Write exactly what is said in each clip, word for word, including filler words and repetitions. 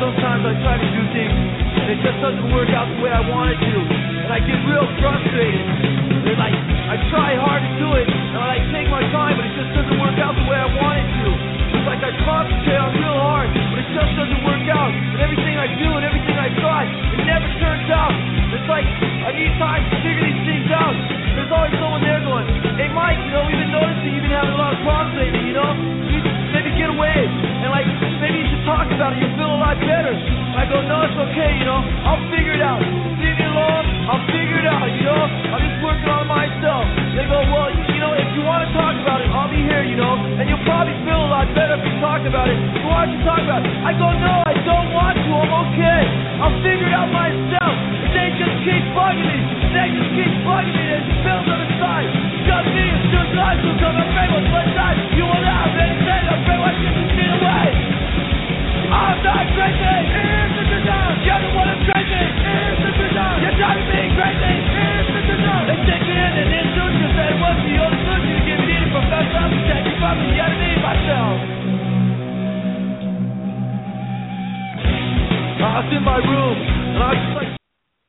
sometimes I try to do things and it just doesn't work out the way I want it to. And I get real frustrated. And like, I try hard to do it and I like take my time, but it just doesn't work out the way I want it to. It's like I concentrate on real hard, but it just doesn't work out. And everything I do and everything I try, it never turns out. It's like I need time to figure these things out. There's always someone there going, hey Mike, you know, we've been noticing you've been having a lot of problems lately, you know? You maybe get away and like maybe you should talk about it, you'll feel a lot better. I go, no, it's okay, you know, I'll figure it out. Leave me alone, I'll figure it out, you know? I'm just working on myself. They go, well, you, you know, if you want to talk about it, I'll be here, you know, and you'll probably feel a lot better if you talk about it. So why don't you talk about it? I go, no, I don't want to, I'm okay. I'll figure it out myself. And they just keep bugging me. They just keep bugging me. There's bills on the side. Got me, it's just life, so I'm afraid what's my side. You will not have anything, I'm afraid what you can get away. I'm not crazy, it's the design. You're the one I'm crazy, it's the design. You're driving me crazy, it's the design. They take me in and introduce you, say what's the only solution to give me the professor. I'm protecting from the enemy myself. I was in my room, and I was just like,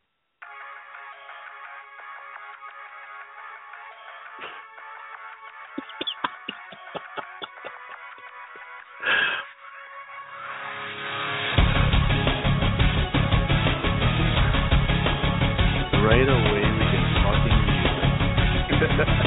right away we get fucking music.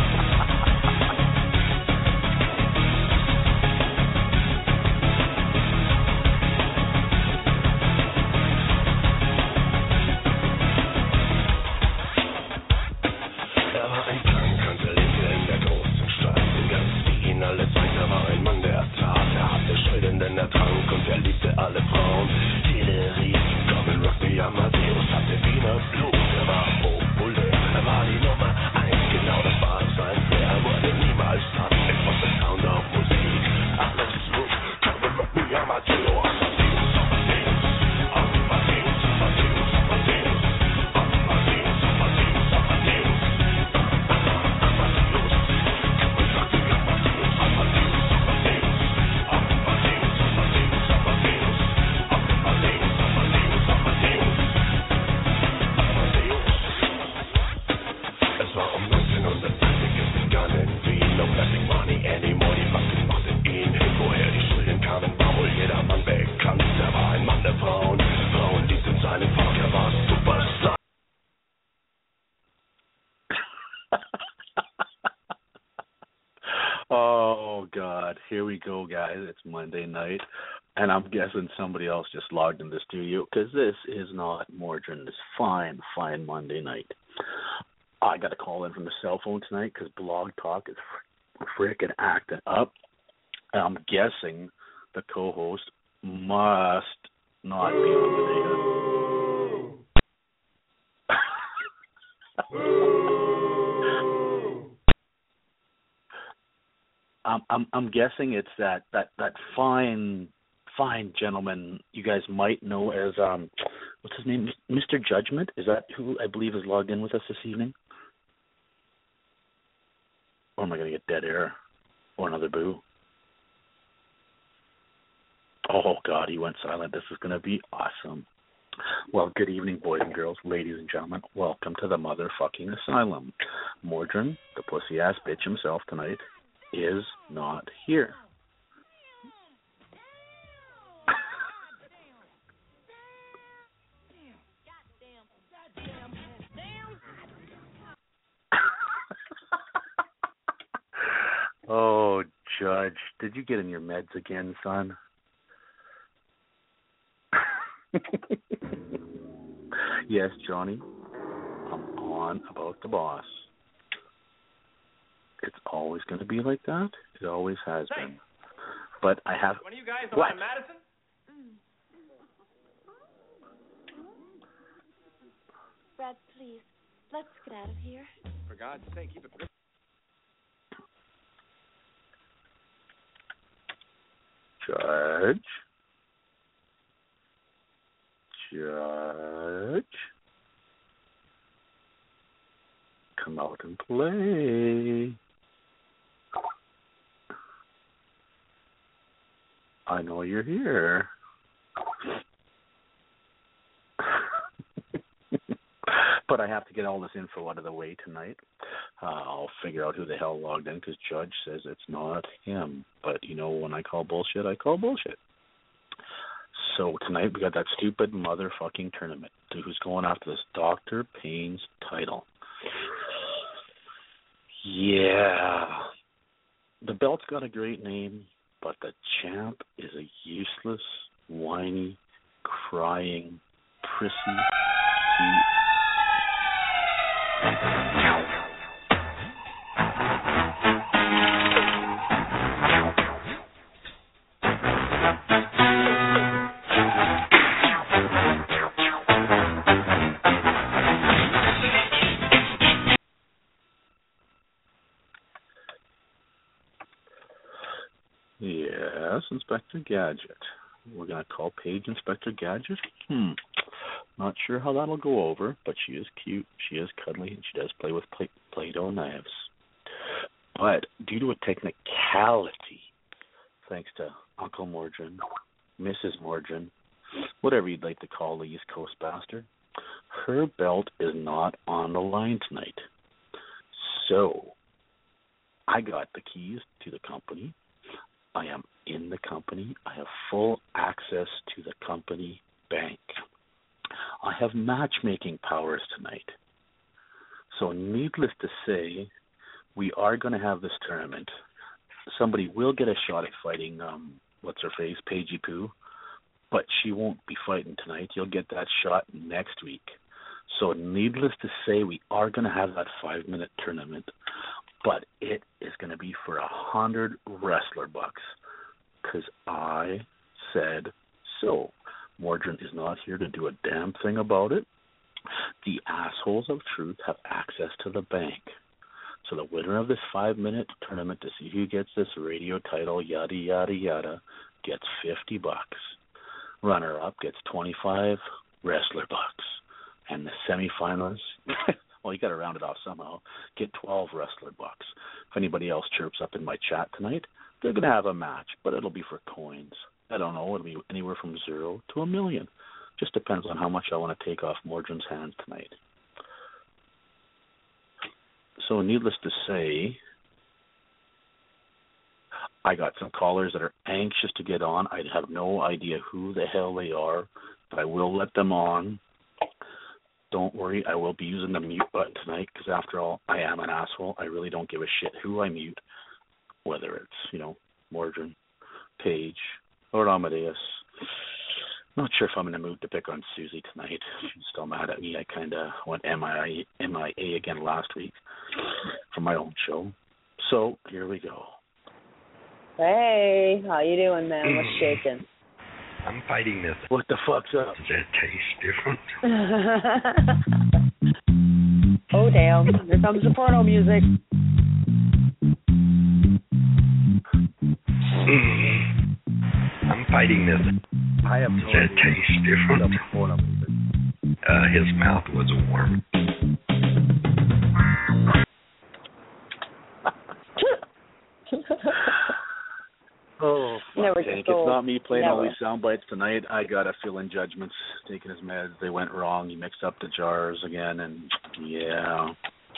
Oh, God. Here we go, guys. It's Monday night, and I'm guessing somebody else just logged in the studio because this is not Mordrin. This fine, fine Monday night. I got a call in from the cell phone tonight because Blog Talk is freaking acting up. I'm guessing the co-host must not be on the day. I'm, I'm I'm guessing it's that, that, that fine fine gentleman you guys might know as um what's his name, Mister Judgment. Is that who I believe is logged in with us this evening? Or am I going to get dead air or another boo? Oh God, he went silent. This is going to be awesome. Well, good evening, boys and girls, ladies and gentlemen. Welcome to the motherfucking asylum. Mordrin, the pussy ass bitch himself tonight, is not here. Oh, Judge, did you get in your meds again, son? Yes, Johnny, I'm on about the boss. It's always going to be like that. It always has Thanks. been. But I have... One of you guys what? on Madison? Brad, please, let's get out of here. For God's sake, keep it... Judge? Judge? Come out and play. I know you're here. But I have to get all this info out of the way tonight. Uh, I'll figure out who the hell logged in because Judge says it's not him. But, you know, when I call bullshit, I call bullshit. So tonight we got that stupid motherfucking tournament. Who's going after this Doctor Payne's title? Yeah. The belt's got a great name, but the champ is a useless, whiny, crying, prissy... Yes, Inspector Gadget. We're going to call Paige Inspector Gadget? Hmm. Not sure how that'll go over, but she is cute, she is cuddly, and she does play with play- Play-Doh knives. But due to a technicality, thanks to Uncle Mordrin, Missus Mordrin, whatever you'd like to call the East Coast bastard, her belt is not on the line tonight. So, I got the keys to the company. I am in the company. I have full access to the company bank. I have matchmaking powers tonight. So needless to say, we are going to have this tournament. Somebody will get a shot at fighting, um, what's her face, Paigey Poo, but she won't be fighting tonight. You'll get that shot next week. So needless to say, we are going to have that five-minute tournament, but it is going to be for a hundred wrestler bucks because I said so. Mordrin is not here to do a damn thing about it. The assholes of truth have access to the bank. So the winner of this five-minute tournament to see who gets this radio title, yada, yada, yada, gets fifty bucks. Runner-up gets twenty-five wrestler bucks. And the semifinalists, well, you got to round it off somehow, get twelve wrestler bucks. If anybody else chirps up in my chat tonight, they're going to have a match, but it'll be for coins. I don't know. It'll be anywhere from zero to a million. Just depends on how much I want to take off Mordrin's hands tonight. So needless to say, I got some callers that are anxious to get on. I have no idea who the hell they are, but I will let them on. Don't worry, I will be using the mute button tonight because, after all, I am an asshole. I really don't give a shit who I mute, whether it's, you know, Mordrin, Paige, Lord Amadeus. Not sure if I'm in the mood to pick on Susie tonight. She's still mad at me. I kind of went M I A again last week for my own show. So here we go. Hey, how you doing, man? What's shaking? I'm fighting this. What the fuck's up? Does that taste different? Oh, damn. Here comes the porno music. I'm fighting this. I have Does no that idea. taste different? Uh, his mouth was a worm. Oh, Never fuck, Hank. It's not me playing Never. all these sound bites tonight. I got a feeling judgments, taking his meds. They went wrong. He mixed up the jars again, and yeah.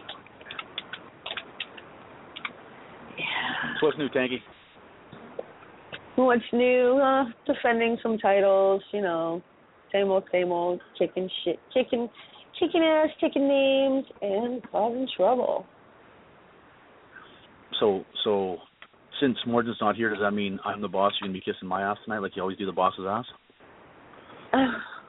Yeah. So what's new, Tanky? What's new? Uh, defending some titles, you know. Same old, same old. Kicking shit. Kicking, kicking ass, kicking names, and causing trouble. So, so since Mordrin's not here, does that mean I'm the boss? You're going to be kissing my ass tonight like you always do the boss's ass? Uh,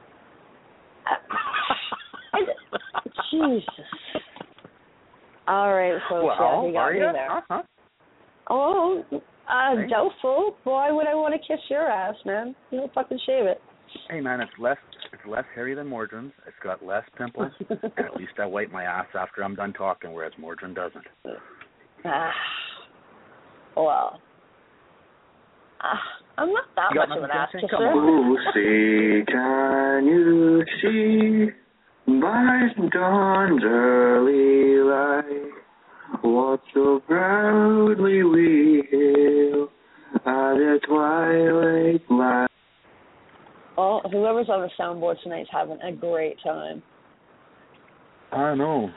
Jesus. All right, folks. Well, yeah, you got are me you? there. Uh-huh. Oh, uh, Hey. doubtful. Why would I want to kiss your ass, man? You don't fucking shave it. Hey, man, it's less it's less hairy than Mordrin's. It's got less pimples, and at least I wipe my ass after I'm done talking, whereas Mordrin doesn't. Ah, well, ah, I'm not that You got much of an nothing ass to say? kisser. Come on. Lucy, can you see by dawn's early light what so proudly we hail at the twilight light? Oh, whoever's on the soundboard tonight's having a great time. I know.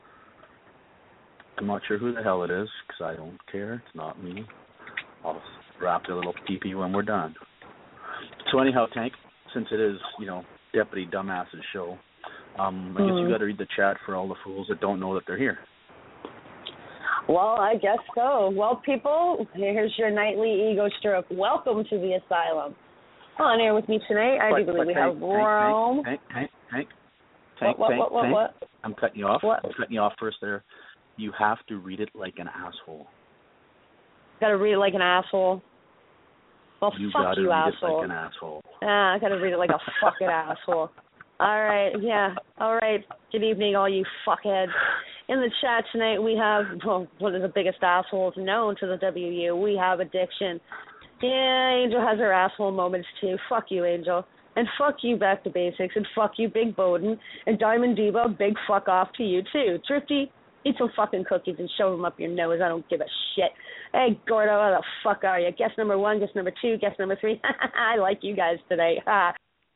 I'm not sure who the hell it is, because I don't care. It's not me. I'll wrap the little pee-pee when we're done. So anyhow, Tank, since it is, you know, Deputy Dumbass's show, um, I mm. guess you got to read the chat for all the fools that don't know that they're here. Well, I guess so. Well, people, here's your nightly ego stroke. Welcome to the asylum. On air with me tonight, I but, do believe we Tank, have Rome. Tank, Tank, Tank, Tank, what, Tank, what, what, Tank. what? I'm cutting you off. What? I'm cutting you off first there. You have to read it like an asshole. Gotta read it like an asshole. Well, you fuck gotta you, read asshole. it like an asshole. Ah, I gotta read it like a fucking asshole. All right, yeah. All right. Good evening, all you fuckheads. In the chat tonight, we have well, one of the biggest assholes known to the W U. We have Addiction. Yeah, Angel has her asshole moments too. Fuck you, Angel. And fuck you, Back to Basics. And fuck you, Big Bowden. And Diamond Diva, big fuck off to you too. Thrifty, eat some fucking cookies and shove them up your nose. I don't give a shit. Hey, Gordo, how the fuck are you? Guess number one, guess number two, guess number three. I like you guys today. Ha.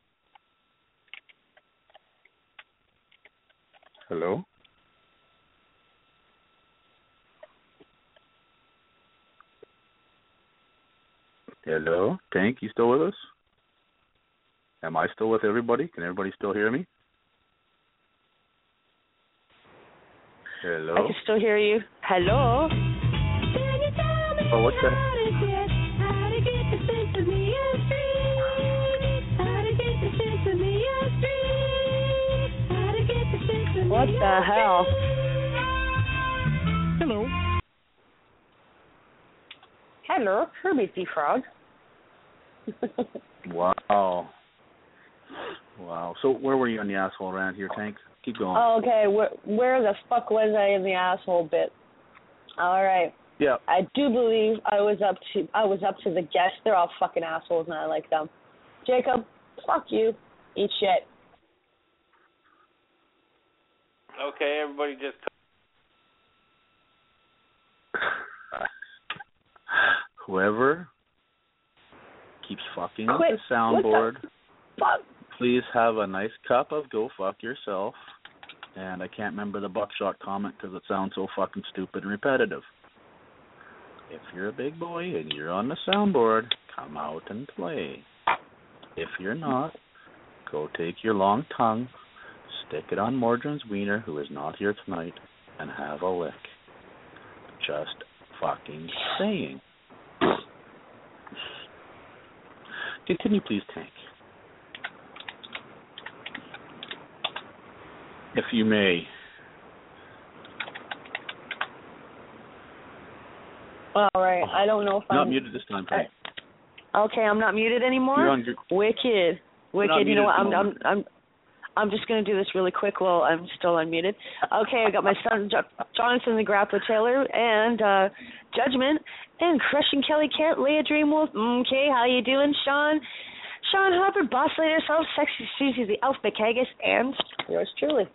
Hello? Hello? Tank, you still with us? Am I still with everybody? Can everybody still hear me? Hello? I can still hear you. Hello? Oh, what the? What the hell? Hello. Hello, Herbie the Frog. Wow. Wow. So where were you on the asshole rant here, Tank? Keep going. Oh, okay, where, where the fuck was I in the asshole bit? All right. Yeah. I do believe I was up to I was up to the guests. They're all fucking assholes, and I like them. Jacob, fuck you. Eat shit. Okay, everybody just. Whoever keeps fucking with Quit. the soundboard, the fuck? Please have a nice cup of go fuck yourself. And I can't remember the buckshot comment because it sounds so fucking stupid and repetitive. If you're a big boy and you're on the soundboard, come out and play. If you're not, go take your long tongue, stick it on Mordrin's wiener, who is not here tonight, and have a lick. Just fucking saying. Continue, please, Tank. If you may. All right. I don't know if I'm I'm not muted this time, Tank. Okay, I'm not muted anymore. You're on your... Wicked, wicked. You know what? I'm, I'm, moment. I'm, I'm just gonna do this really quick while I'm still unmuted. Okay, I got my son jo- Jonathan the Grappler Taylor and uh, Judgment and Crushing Kelly Kent, Leah Dreamwolf. Okay, how you doing, Sean? Sean Hubbard, Boss Lady herself, Sexy Susie the Elf McHaggis, and yours truly.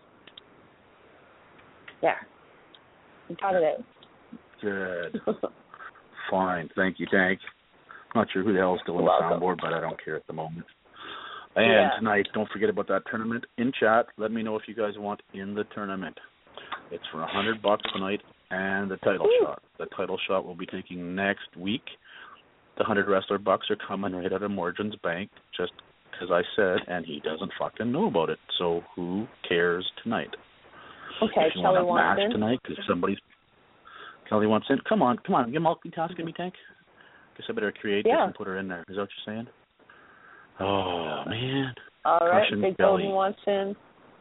Yeah, I'm proud of it. Good. Fine. Thank you, Tank. Not sure who the hell is still on the soundboard, but I don't care at the moment. And yeah. Tonight, don't forget about that tournament in chat. Let me know if you guys want in the tournament. It's for a hundred bucks tonight, and the title Ooh. shot. The title shot will be taking next week. The hundred wrestler bucks are coming right out of Mordrin's bank, just because I said, and he doesn't fucking know about it. So who cares tonight? Okay, if you Kelly want a match in. tonight, because somebody's Kelly wants in. Come on, come on, get multitasking me, Tank. Guess I better create yeah. this and put her in there. Is that what you're saying? Oh man. All right, Crushing Big Kelly. Golden wants in.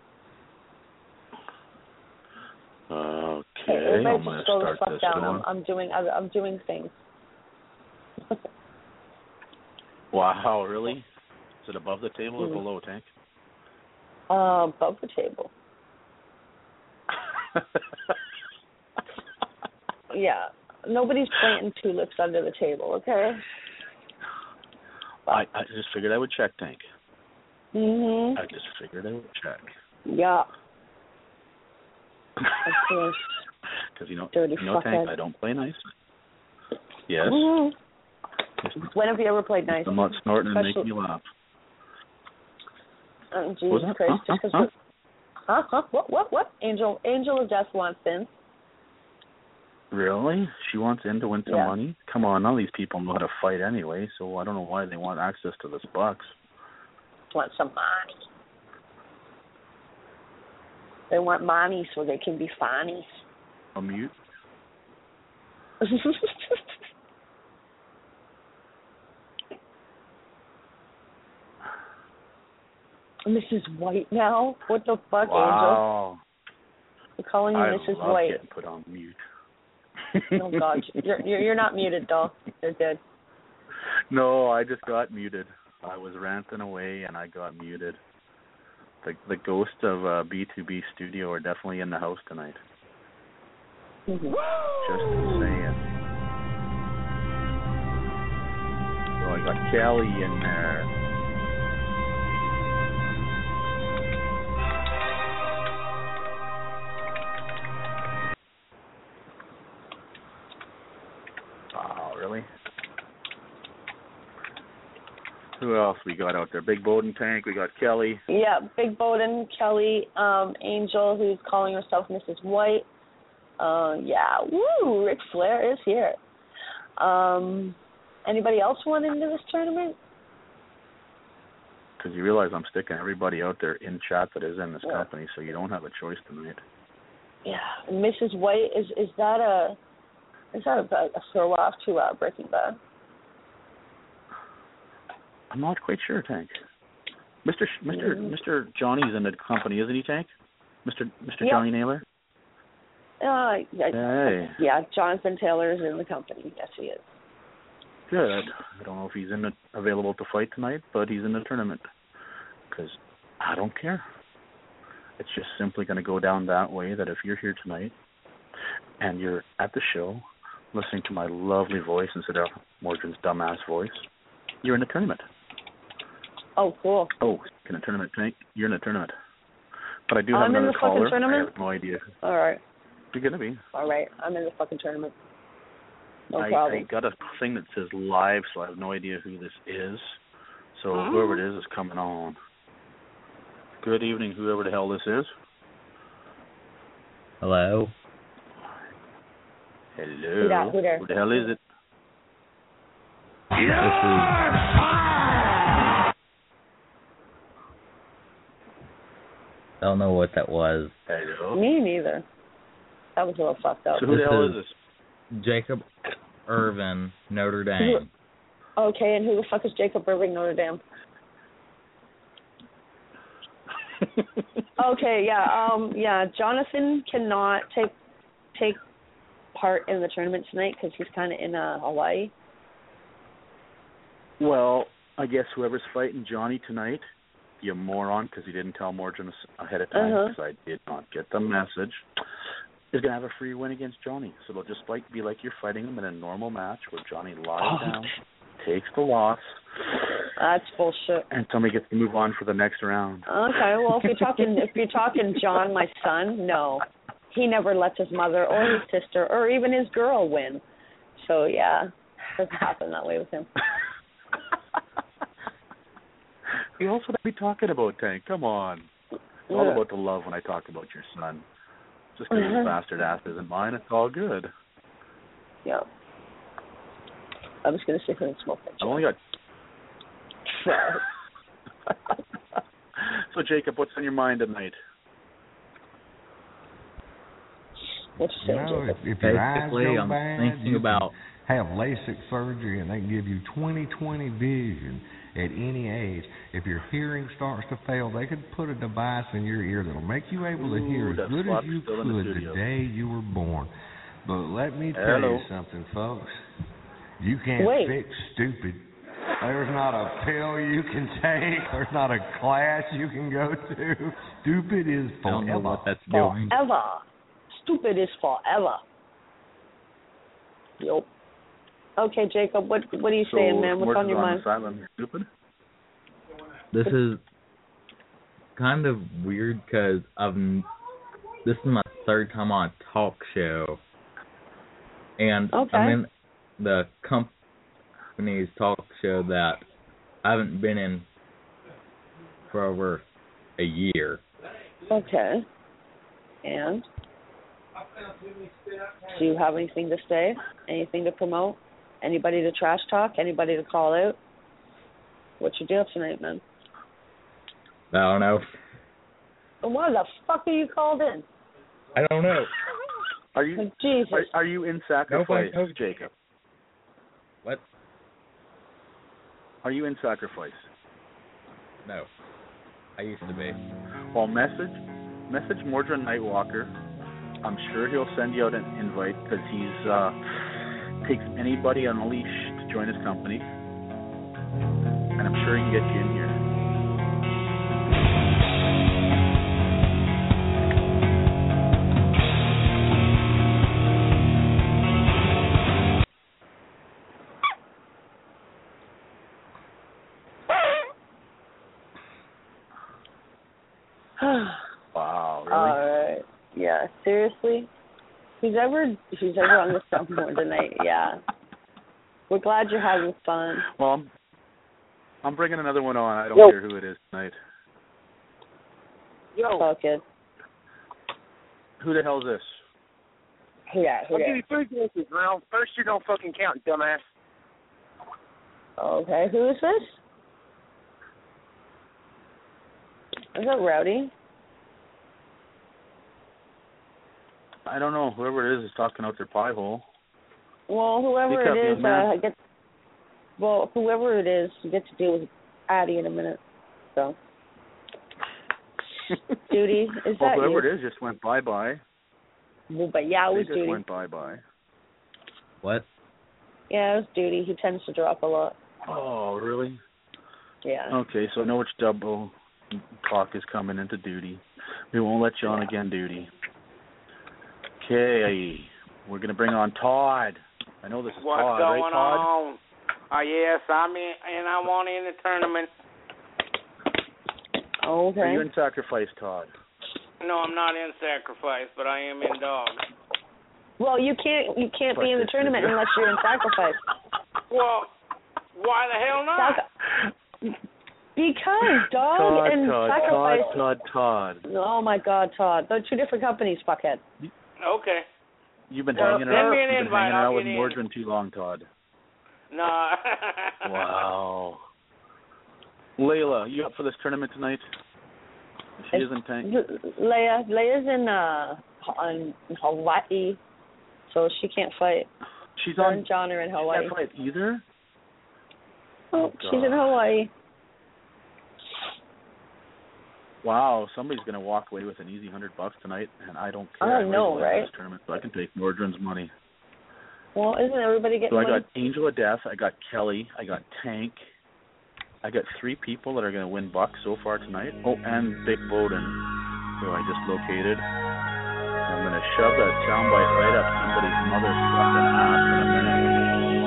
Okay, hey, I'm gonna just go start the fuck this down. one. I'm, I'm doing I'm doing things. Wow, really? Is it above the table mm. or below, Tank? Uh, above the table. Yeah, nobody's planting tulips under the table, okay? I, I just figured I would check, Tank. Mhm. I just figured I would check. Yeah. Because you know, Dirty you know, Tank, fuckhead. I don't play nice. Yes. Mm-hmm. When have you ever played nice? I'm not snorting Especially... and making you laugh. Oh, Jesus What was that? Christ! Huh? Just Huh? because. Huh? Huh? What? What? What? Angel, Angel of Death wants in. Really? She wants in to win some Yeah. money? Come on, none of these people know how to fight anyway, so I don't know why they want access to this box. Want some money. They want money so they can be funny. A mute? Missus White now? What the fuck, Wow. Angel? We're calling you I Missus love White. getting put on mute. Oh God, you're, you're you're not muted, doll. You're good. No, I just got muted. I was ranting away and I got muted. The the ghosts of uh, B two B Studio are definitely in the house tonight. Mm-hmm. Just saying. So I got Kelly in there. Wow, really? Who else we got out there? Big Bowden Tank. We got Kelly. Yeah, Big Bowden, Kelly, um, Angel, who's calling herself Missus White. Uh, yeah, woo! Ric Flair is here. Um, anybody else want into this tournament? Because you realize I'm sticking everybody out there in chat that is in this Yeah. company, so you don't have a choice tonight. Yeah, Missus White is is that a is that a, a throw off to uh, Breaking Bad? I'm not quite sure, Tank. Mister Sh- Mister Mm-hmm. Mister Johnny's in the company, isn't he, Tank? Mister Mister Yep. Johnny Naylor. Uh, yeah, Hey. yeah, Jonathan Taylor is in the company. Yes, he is. Good. I don't know if he's in the, available to fight tonight, but he's in the tournament. Because I don't care. It's just simply going to go down that way that if you're here tonight and you're at the show listening to my lovely voice instead of Morgan's dumbass voice, you're in the tournament. Oh, cool. Oh, in a tournament, Tank. You're in a tournament. But I do have I'm in another the fucking caller. tournament? I have no idea. All right. You're going to be. All right. I'm in the fucking tournament. No I, problem. I got a thing that says live, so I have no idea who this is. So Oh. whoever it is is coming on. Good evening, whoever the hell this is. Hello. Hello. Who that? Who there? Who the hell is it? This is don't know what that was. Hello. Me neither. That was a little fucked up. So who the This hell is- is this? Jacob Irvin, Notre Dame. Okay, and who the fuck is Jacob Irving, Notre Dame? Okay, yeah, um, yeah. Jonathan cannot take take part in the tournament tonight because he's kind of in uh, Hawaii. Well, I guess whoever's fighting Johnny tonight, you moron, because he didn't tell Morgan ahead of time, Uh-huh. because I did not get the message, is going to have a free win against Johnny. So it'll just like be like you're fighting him in a normal match where Johnny lies Oh. down, takes the loss, That's bullshit. and somebody gets to move on for the next round. Okay, well, if you're talking if you're talking John, my son, no, he never lets his mother or his sister or even his girl win. So yeah, doesn't happen that way with him. You also what are we talking about, Tank? Come on. It's all Yeah. about the love when I talk about your son. Just because Mhm. his bastard ass isn't mine, it's all good. Yeah. I was gonna sit here and smoke that. I only got. So Jacob, what's on your mind tonight? What's You know, if, if your eyes Basically, go I'm bad, thinking you about can have LASIK surgery and they can give you twenty twenty vision at any age. If your hearing starts to fail, they could put a device in your ear that'll make you able to hear Ooh, as that's good as Flop's you still in the could the studio. day you were born. But let me tell Hello. you something, folks. You can't Wait. fix stupid. There's not a pill you can take. There's not a class you can go to. Stupid is I don't know forever. what that's doing. Forever. Stupid is forever. Yup. Okay, Jacob, what what are you So saying, man? What's Morgan's on your mind? the silent stupid? This is kind of weird because I've n- this is my third time on a talk show, and Okay. I'm in the company's talk show that I haven't been in for over a year. Okay. And? Do you have anything to say? Anything to promote? Anybody to trash talk? Anybody to call out? What's your deal tonight, man? I don't know. Why the fuck are you called in? I don't know. Are you oh, Jesus? Are, are you in sacrifice, no, no. Jacob? What? Are you in sacrifice? No. I used to be. Well, message message Mordred Nightwalker. I'm sure he'll send you out an invite because he's uh, takes anybody on a leash to join his company, and I'm sure he can get you in here. Wow, really? All right. Yeah, seriously? Who's ever who's ever on the soundboard tonight? Yeah. We're glad you're having fun. Well, I'm, I'm bringing another one on. I don't Yo. care who it is tonight. Yo. Fuck it. Who the hell is this? Yeah, I'll yeah. give you three guesses, Ralph. First, you don't fucking count, dumbass. Okay, who is this? Is that Rowdy? I don't know. Whoever it is is talking out their pie hole. Well, whoever Speak up, it is, young man. uh, get. Well, whoever it is, you get to deal with Addie in a minute. So. Duty, is well, that whoever you? it is just went bye-bye. Well, but yeah, it They was just Duty. went bye-bye. What? Yeah, it was Duty. He tends to drop a lot. Oh, really? Yeah. Okay, so I know which double clock is coming into Duty. We won't let you on again, Duty. Okay, we're going to bring on Todd. I know this is What's Todd, going right, Todd? on? Oh, yes, I'm in, and I want in the tournament. Okay. Are you in sacrifice, Todd? No, I'm not in sacrifice, but I am in dog. Well, you can't you can't Fuck be in the this tournament nigga. unless you're in sacrifice. Well, why the hell not? Sac- because dog Todd, and Todd, sacrifice. Todd, Todd, Todd. Oh my God, Todd! They're two different companies, fuckhead. Okay. You've been Well, hanging send around, me an you've been invite, hanging I'll out with get in. Mordred too long, Todd. No. Wow. Layla, you up for this tournament tonight? She isn't tank. Leia, Leia's in uh on Hawaii, so she can't fight. She's Her on. and John are in She Hawaii. can't fight either. Oh, Oh, she's in God. Hawaii. Wow, somebody's gonna walk away with an easy hundred bucks tonight, and I don't care. I know, win right? This tournament, so I can take Mordred's money. Well, isn't everybody getting So I money? got Angel of Death, I got Kelly, I got Tank, I got three people that are gonna win bucks so far tonight. Oh, and Big Bowden, who I just located. I'm gonna shove that soundbite right up somebody's motherfucking ass in a minute.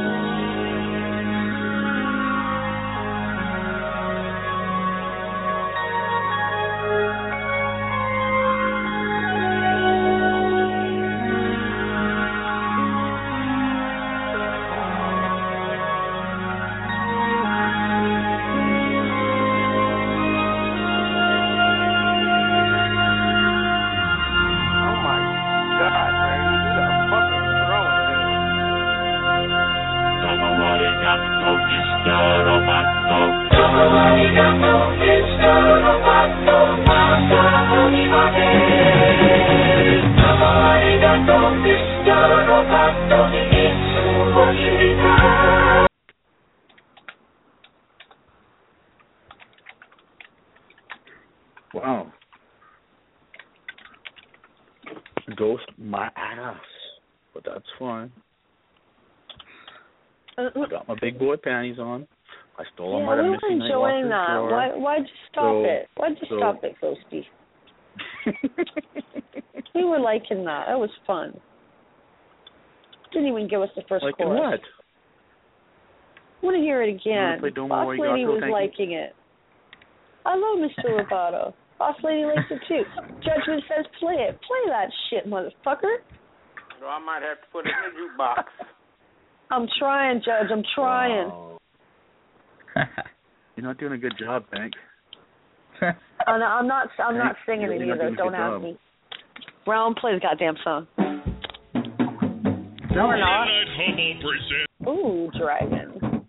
Oh, my God, man. You got fucking thrones in it. Wow. Ghost my ass. But that's fine. Uh, I got my big boy panties on. I stole yeah, them out we of were Missy enjoying Nightwalker's that. drawer. Why? Why'd you stop So- it? Why'd you so- stop it, Ghosty? We were liking that. That was fun. Didn't even give us the first Like chorus. what? I want to hear it You wanna again. play Domo Boss Arigato, Lady was thank you? liking it. I love Mister Roboto. Boss Lady likes it too. Judgment says play it. Play that shit, motherfucker. So I might have to put it in the jukebox. I'm trying, Judge. I'm trying. Wow. You're not doing a good job, Hank. Oh, no, I'm not. I'm not singing You're any not of those. doing a Don't good ask job. me. Realm, play the goddamn song. No, we're not. Ooh, dragon.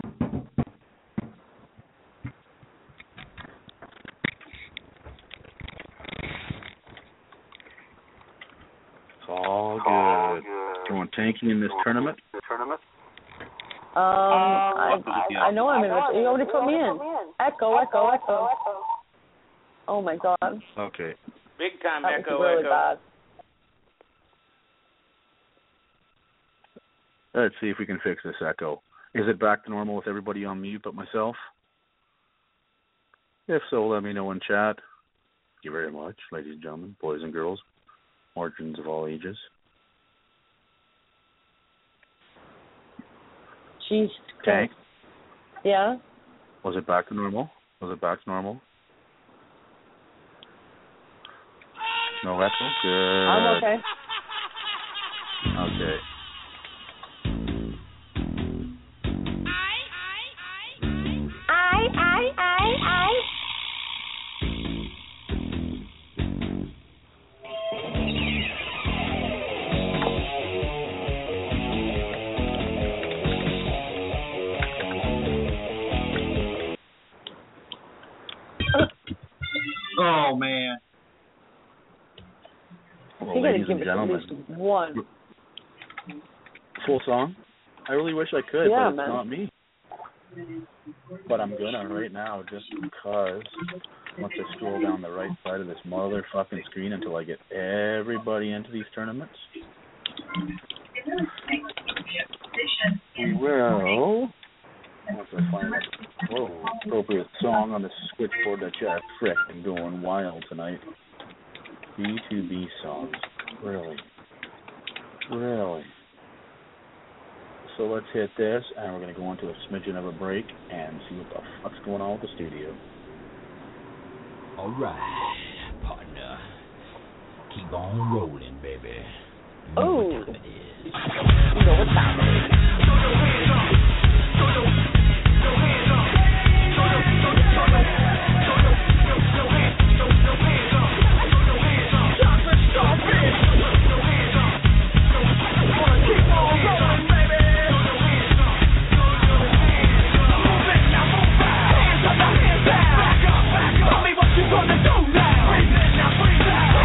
It's all good. Going tanking in this tournament? Um, I, I know I'm in this. You already put me in. Echo, echo, echo. Oh my god. Okay. Big time That echo, was really echo. bad. Let's see if we can fix this echo. Is it back to normal with everybody on mute but myself? If so, let me know in chat. Thank you very much, ladies and gentlemen, boys and girls, margins of all ages. Jesus Tank, Christ. Yeah? was it back to normal? Was it back to normal? No echo? Good. I'm okay. Okay. I, I, I, I. Oh man. Well, You gotta ladies give and us gentlemen, at least one. full song? I really wish I could, Yeah, but it's man. not me. But I'm gonna right now just because once I scroll down the right side of this motherfucking screen until I get everybody into these tournaments. We will, once I find a whoa, appropriate song on the switchboard that you're frickin' going wild tonight. B two B songs. Really? Really? So let's hit this, and we're going to go into a smidgen of a break and see what the fuck's going on with the studio. All right, partner. Keep on rolling, baby. You know Oh. what time it is. You know what time it is.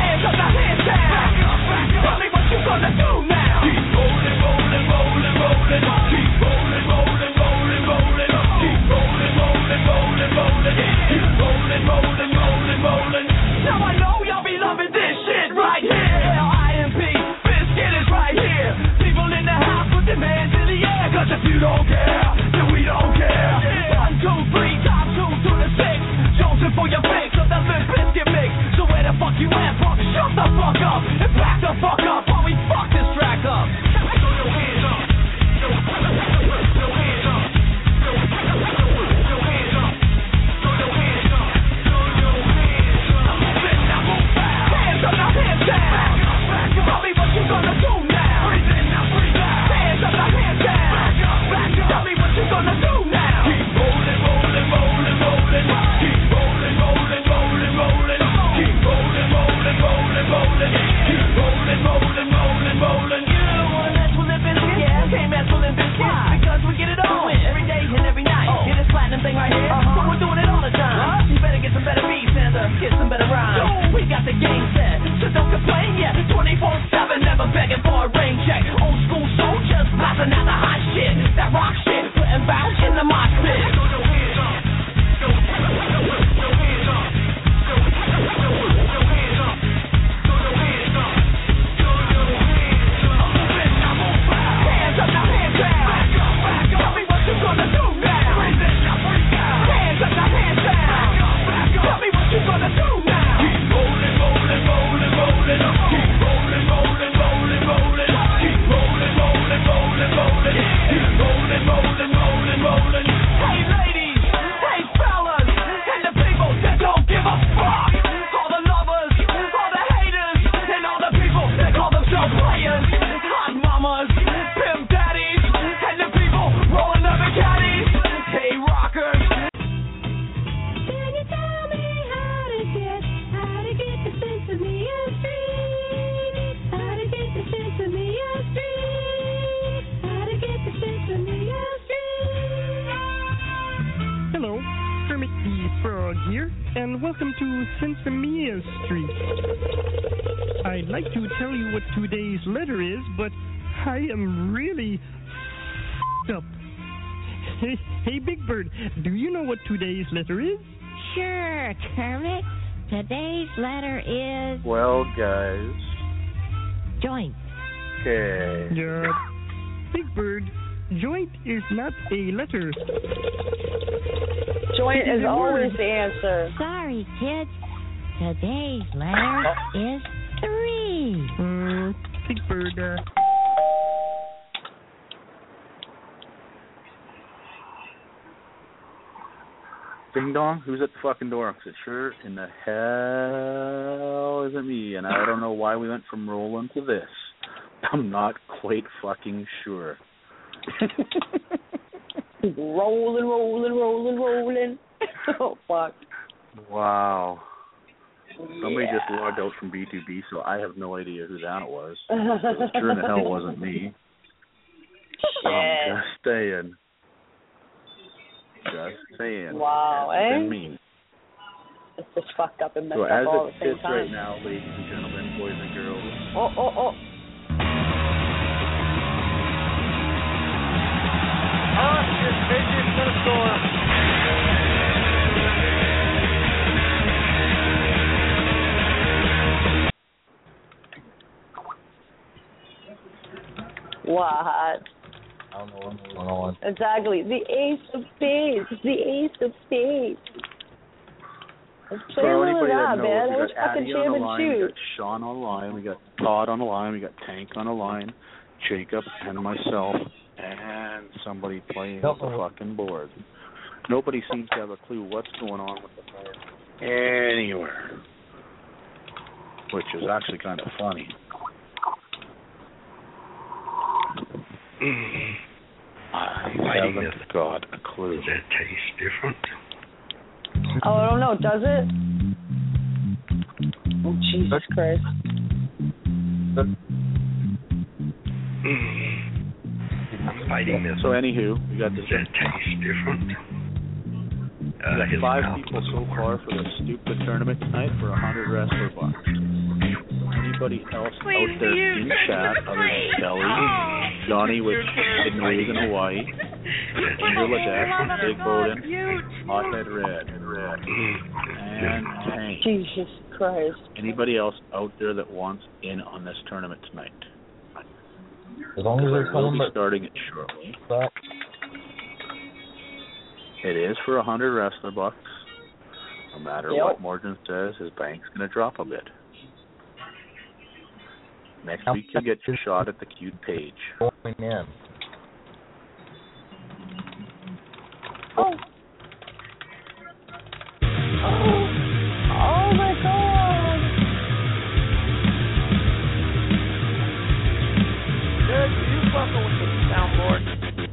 Rolling, rolling, rolling, rolling. here, and welcome to Sensimilla Street. I'd like to tell you what today's letter is, but I am really f***ed up. Hey, hey, Big Bird, do you know what today's letter is? Sure, Kermit. Today's letter is... Well, guys. Joint. Okay. Yeah. Big Bird, joint is not a letter. Joint is a always word. the answer. Sorry, kids. Today's letter is three. Uh, Big Bird, uh... Ding dong, who's at the fucking door? I said, sure in the hell isn't me, and I don't know why we went from rolling to this. I'm not quite fucking sure. rolling, rolling, rolling, rolling. Oh, fuck. Wow. Somebody yeah. just logged out from B two B, so I have no idea who that was. It sure in the hell wasn't me. So I'm just saying. Just saying. Wow, eh? Been mean. It's just fucked up and messed so up as all it at the same sits time. right now, ladies and gentlemen, boys and girls. Oh, oh, oh. Oh, shit, baby, it's gonna storm. What? I don't know what's going on. Exactly. The ace of spades. The ace of spades. Let's play For a little anybody of that that, knows, man. we I was got fucking Addy on jam the and line, we shoot. got Sean on the line, we got Todd on the line, we got Tank on the line, Jacob and myself, and somebody playing Nope. the fucking board. Nobody seems to have a clue what's going on with the player anywhere, which is actually kind of funny. I haven't got a clue. Does that taste different? Oh, I don't know. Does it? Oh, Jesus Christ. I'm fighting this. So anywho, we got this. Does that taste different? Uh, we got his five mouth people was so warm. far for the stupid tournament tonight for a hundred wrestler bucks. Anybody else Please out there mute. in chat other than Please. Kelly, Oh. Johnny, which didn't live in Hawaii, Andrew Ladesh, Big Bowden, Hothead Red, Red, and Tank. Jesus Christ. Anybody else out there that wants in on this tournament tonight? As long as We'll there's someone be that starting it shortly. that It is for a hundred wrestler bucks. No matter Yep. what Morgan says, his bank's gonna drop a bit. Next week you'll get your shot at the cute page. going in. Oh. Oh. Oh my God. Dude, you fucking with the soundboard.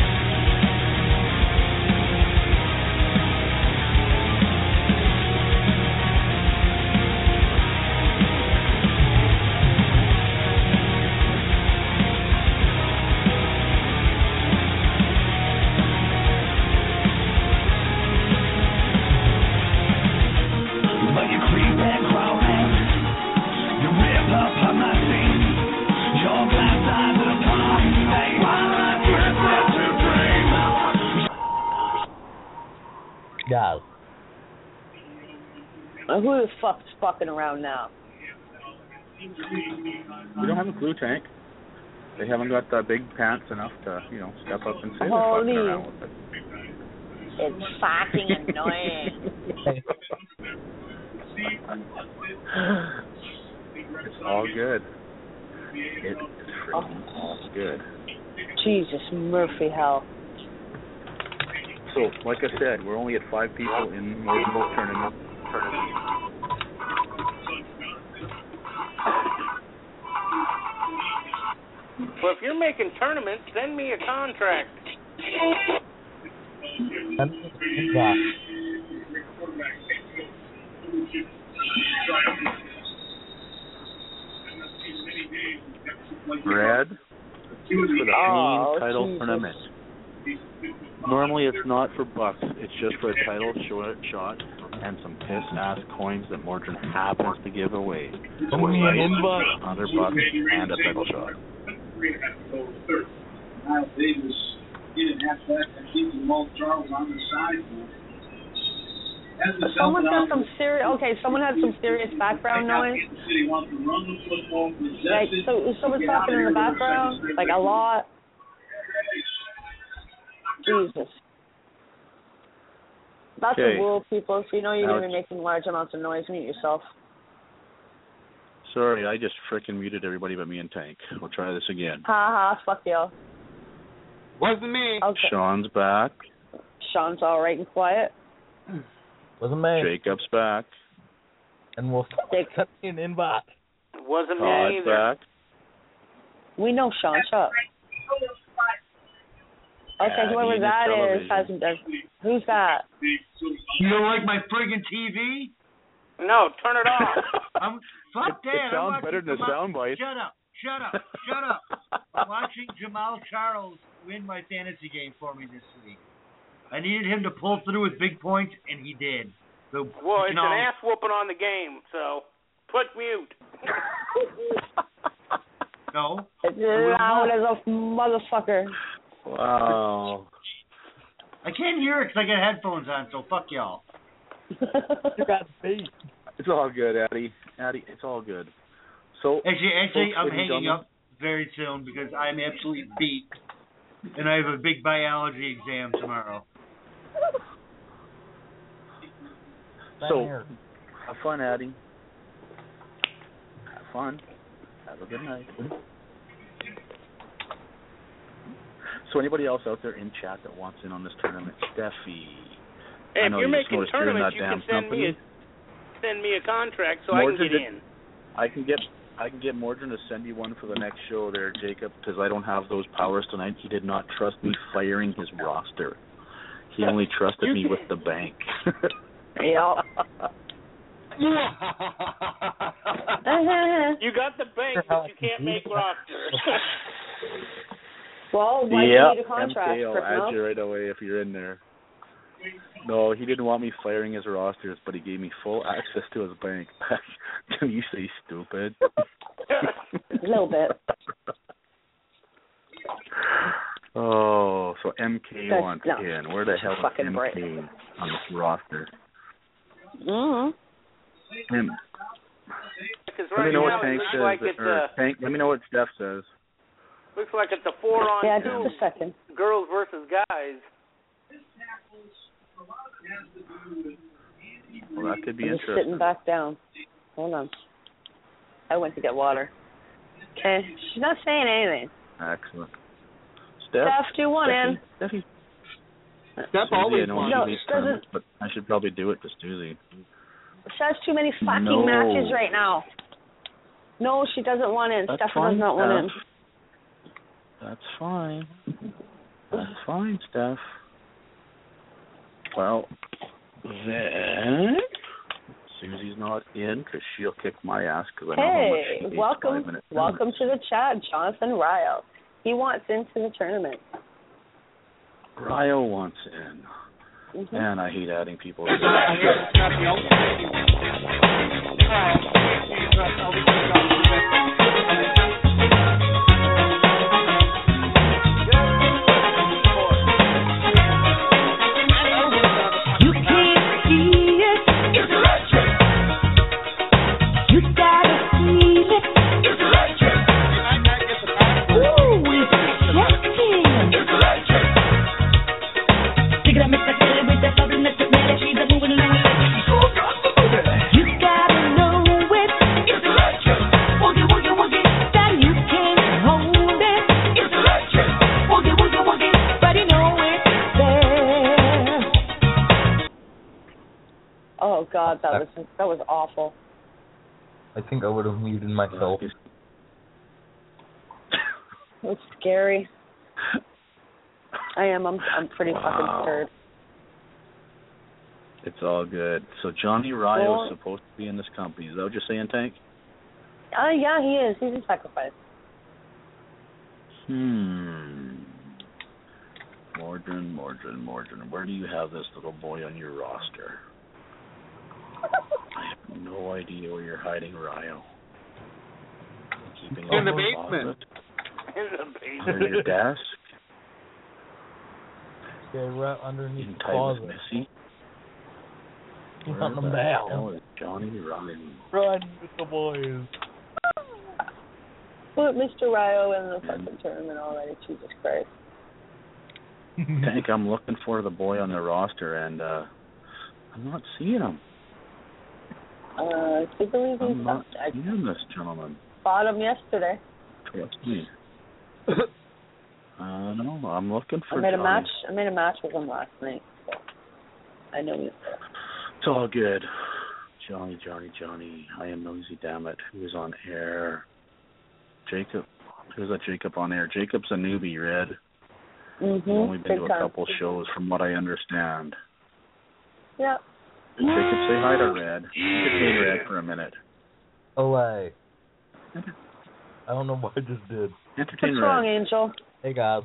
Guys, Who the fuck's fucking around now? We don't have a clue, Tank. They haven't got the big pants enough to, you know, step up and say they're Holy. fucking around with it. It's fucking annoying. It's all good. It is freaking all good. Jesus Murphy hell. So, like I said, we're only at five people in Motorboat tournament. tournament. Well, if you're making tournaments, send me a contract. yeah. Red is for the Oh, main title Jesus. tournament. Normally it's not for bucks. It's just for a title short shot and some piss ass coins that Mordrin happens to give away. Oh, man, one hundred bucks and a pickle shot. Miles Davis didn't have that. I think Jamal Charles on the side. Someone's got some serious. Okay, someone had some serious background noise. Like, so someone's talking in the background, like a lot. Jesus. That's okay. the rule, people. So you know you're Now going to be making large amounts of noise. Mute yourself. Sorry, I just frickin' muted everybody but me and Tank. We'll try this again. Ha ha, fuck you. Wasn't me. Okay. Sean's back. Sean's all right and quiet. Wasn't me. Jacob's back. And we'll send me an invite. Wasn't me Todd's either. back. We know Sean. Shut up. Okay, Addie whoever and that his is hasn't done. Who's that? You don't like my friggin' T V? No, turn it off. I'm, fuck It, that. it sounds I'm better than a Jamal- soundbite. Shut up. Shut up. Shut up. I'm watching Jamal Charles win my fantasy game for me this week. I needed him to pull through with big points, and he did. So, Well, it's no. an ass whooping on the game, so put mute. No. It's loud as a motherfucker. Wow. I can't hear it because I got headphones on, so fuck y'all. You got beat. It's all good, Addie. Addie, it's all good. So, Actually, actually, folks, I'm ladies and hanging gentlemen, up very soon because I'm absolutely beat, and I have a big biology exam tomorrow. So, have fun, Addie. Have fun. Have a good night. So, anybody else out there in chat that wants in on this tournament? Steffi. Hey, I if know you're you just making noticed you're in tournaments, that you damn can send company. me a send me a contract so Mordred I can get did- in. I can get I can get Mordrin to send you one for the next show there, Jacob, because I don't have those powers tonight. He did not trust me firing his roster. He only trusted me with the bank. Yep. You got the bank, but you can't make roster. Well, why yeah, do you need a contract, M K, I'll Criminal? add you right away if you're in there. No, he didn't want me firing his rosters, but he gave me full access to his bank. Do you say stupid? A little bit. Oh, so M K That's wants not in. Where the hell is fucking M K bright. on this roster? Mm-hmm. And Because let right me know now what it Tank looks says. like it's or a Tank, let me know what Steph says. looks like it's a four on Yeah, two just a second. girls versus guys. Well, that could be I'm just interesting. sitting back down. Hold on. I went to get water. Okay. She's not saying anything. Excellent. Steph, Steph, do you want in? Steffi, Steph Susie, always I know wants she No, leads doesn't- tournaments, but I should probably do it to Susie. She has too many fucking No. matches right now. No, she doesn't want in. That's Steph fine, does not want in. Steph. That's fine. That's fine, Steph. Well, then Susie's not in because she'll kick my ass because I know how much she Hey, hates welcome, five-minute welcome to the chat, Jonathan Ryle. He wants into the tournament. Ryo wants in. Mm-hmm. Man, I hate adding people. You can't see it. It's electric. You gotta feel it. It's electric. Ooh, it's shocking. It's electric. Dig it up, Mister Kelly, with that bubble that melody, the moving along electric. You gotta know it. It's electric. Woogie, woogie, woogie. That you can't hold it. It's electric. Woogie, woogie, woogie. But you know it's there. Oh God, that was that was awful. I think I would have muted myself. It was scary. I am. I'm. I'm pretty Wow. fucking scared. It's all good. So Johnny Ryo Well- is supposed to be in this company. Is that what you're saying, Tank? Uh, yeah, he is. He's a sacrifice. Hmm. Mordrin, Mordrin, Mordrin. Where do you have this little boy on your roster? I have no idea where you're hiding, Ryo. Keeping In the all basement. closet. In the basement. Under your desk. Okay, right underneath In the tight closet. with Missy. He's Where hunting them the down. hell is Johnny Ryan? Run with the boys. Put Mister Ryo in the fucking tournament already, Jesus Christ. I think I'm looking for the boy on the roster, and uh I'm not seeing him. Uh, I do believe he's I'm not I seeing this gentleman. bought him yesterday. Trust me. uh, no, I'm looking for I made Johnny. a match. I made a match with him last night, so I know he's there. It's all good. Johnny, Johnny, Johnny. I am nosy, damn it. Who's on air? Jacob. Who's that Jacob on air? Jacob's a newbie, Red. Mm-hmm. He's only been Big to a time. couple shows, from what I understand. Yeah. Jacob, say hi to Red. Entertain Red for a minute. Away. I don't know what I just did. Entertain What's Red. wrong, Angel? Hey, guys.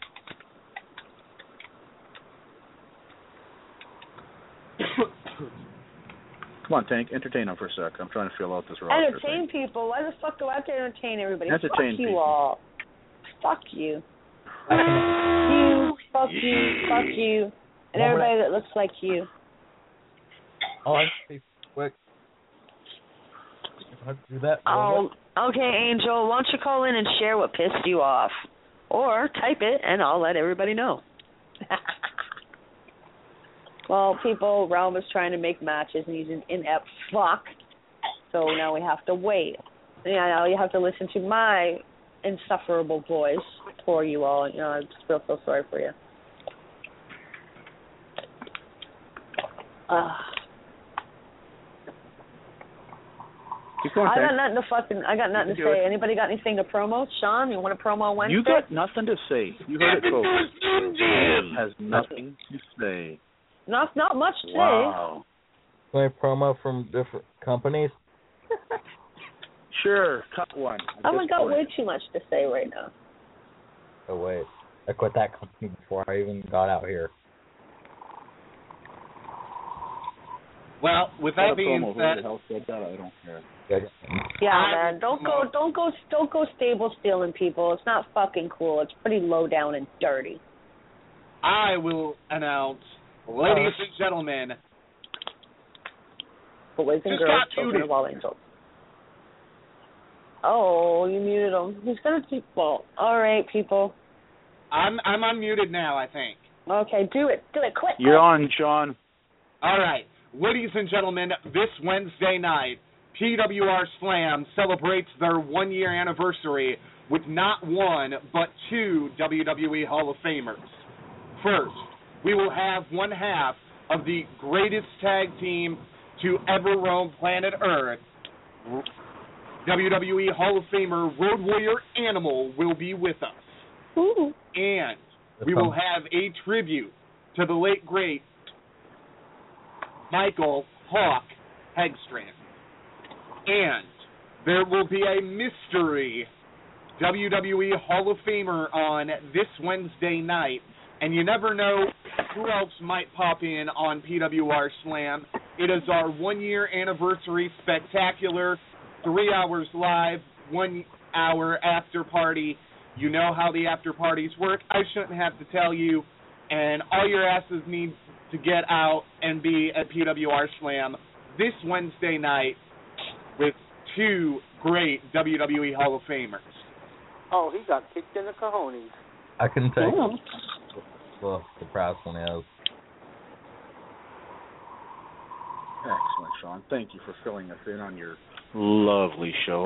Come on, Tank. Entertain him for a sec. I'm trying to fill out this roster. Entertain people. Why the fuck do I have to entertain everybody? Entertain fuck you people. all. Fuck you. you. Fuck you. Fuck you. And everybody that looks like you. Oh, I see. Quick. I have to do that. Oh, okay, Angel. Why don't you call in and share what pissed you off? Or type it, and I'll let everybody know. Well, people, Realm is trying to make matches, and he's an inept fuck. So now we have to wait. Yeah, now you have to listen to my insufferable voice. Poor you all. You know, I just feel so sorry for you. Uh, Keep going, I got Tank. nothing to fucking. I got nothing to You can do say. it. Anybody got anything to promo? Sean, you want to promo Wednesday? You got nothing to say. You heard it, folks. He has nothing to say. Not not much today. Wow. Play promo from different companies. Sure, cut one. I haven't got way too much to say right now. Oh, wait. I quit that company before I even got out here. Well, with that being Who said, the hell said that? I don't care. Yeah, man. Don't go don't go don't go stable stealing people. It's not fucking cool. It's pretty low down and dirty. I will announce, ladies and gentlemen, Boys and Just girls, got children muted. of all angels. Oh, you muted him. He's gonna keep well. All right, people. I'm I'm unmuted now, I think. Okay, do it. Do it quick. You're on, Sean. All right. Ladies and gentlemen, this Wednesday night, P W R Slam celebrates their one-year anniversary with not one, but two W W E Hall of Famers. First, we will have one half of the greatest tag team to ever roam planet Earth. W W E Hall of Famer Road Warrior Animal will be with us. Ooh. And we will have a tribute to the late, great Michael Hawk Hegstrand. And there will be a mystery W W E Hall of Famer on this Wednesday night. And you never know who else might pop in on P W R Slam. It is our one-year anniversary spectacular, three hours live, one hour after party. You know how the after parties work. I shouldn't have to tell you. And all your asses need to get out and be at P W R Slam this Wednesday night with two great W W E Hall of Famers. Oh, he got kicked in the cojones. I can take Oh. what the price one is. Excellent, Sean. Thank you for filling us in on your lovely show.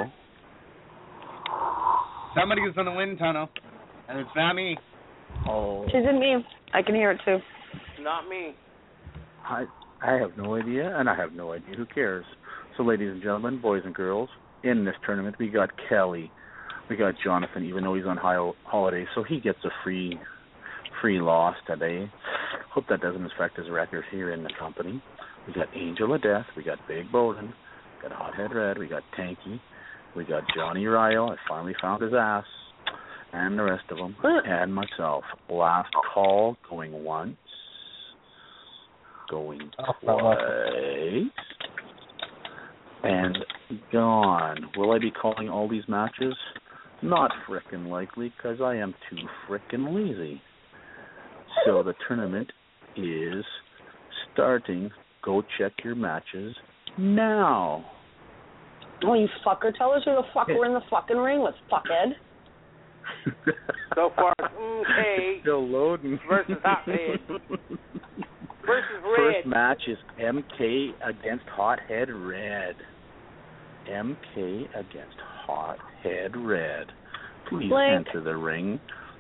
Somebody's in the wind tunnel, and it's not me. Oh, She's in me. I can hear it too. Not me. I I have no idea, and I have no idea. Who cares? So, ladies and gentlemen, boys and girls, in this tournament, we got Kelly, we got Jonathan, even though he's on high holiday, so he gets a free free loss today. Hope that doesn't affect his record here in the company. We got Angel of Death, we got Big Bowden, we got Hothead Red, we got Tanky, we got Johnny Ryo. I finally found his ass, and the rest of them, and myself. Last call, going once, going twice. and gone. Will I be calling all these matches? Not frickin' likely, because I am too frickin' lazy. So the tournament is starting. Go check your matches now. Oh, you fucker. Tell us who the fuck we're in the fucking ring with, fuckhead. So far, okay. Still loading. Versus Hothead. Versus Red. First match is M K against Hothead Red. M K against Hothead Red. Please Blank. enter the ring.